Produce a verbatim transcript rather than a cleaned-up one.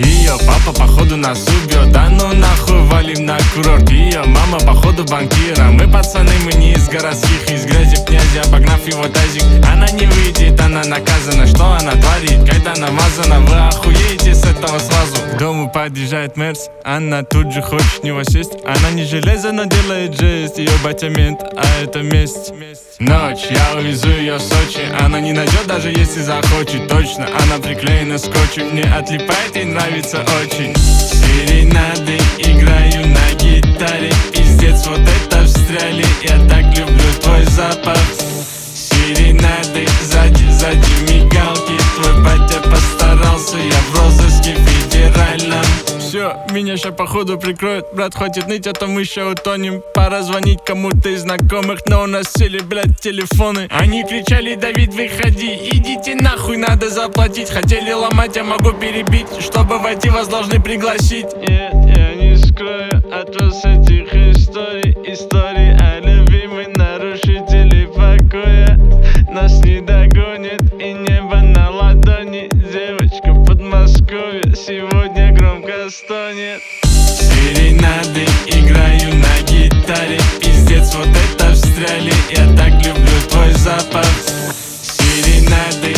Ее папа походу нас убьет. Да ну нахуй, валим на курорт. Ее мама походу банкира. Мы пацаны, мы не из городских, из грязи в князи, обогнав его тазик. Она не выйдет, она наказана. Что она творит, когда намазана? Вы охуеете с этого сразу. К дому подъезжает Мерс, она тут же хочет в него сесть. Она не железо, но делает жест. Ее батя мент, а это месть. Ночь, я увезу ее в Сочи. Она не найдет, даже если захочет. Точно, она приклеена скотчем. Мне отлипает, ей нравится очень. Серенады играю на гитаре. Пиздец, вот это встряли. Я так люблю твой запах. Серенады, сзади, сзади мигалки. Твой батя постарался, я в розыске федеральном. Все, меня ща походу прикроют. Брат, хватит ныть, а то мы ща утонем. Пора звонить кому-то из знакомых, но у нас сели, блядь, телефоны. Они кричали: Давид, выходи, идите нахуй, надо заплатить. Хотели ломать, я могу перебить. Чтобы войти, вас должны пригласить. Нет, я не скрою от вас этих историй. Истории о любимой нарушителей покоя. Нас не догонит и небо на ладони. Девочка в Подмосковье сегодня громко стонет. Серенады играю на гитаре. Пиздец, вот это встряли. Я так люблю твой запах. Серенады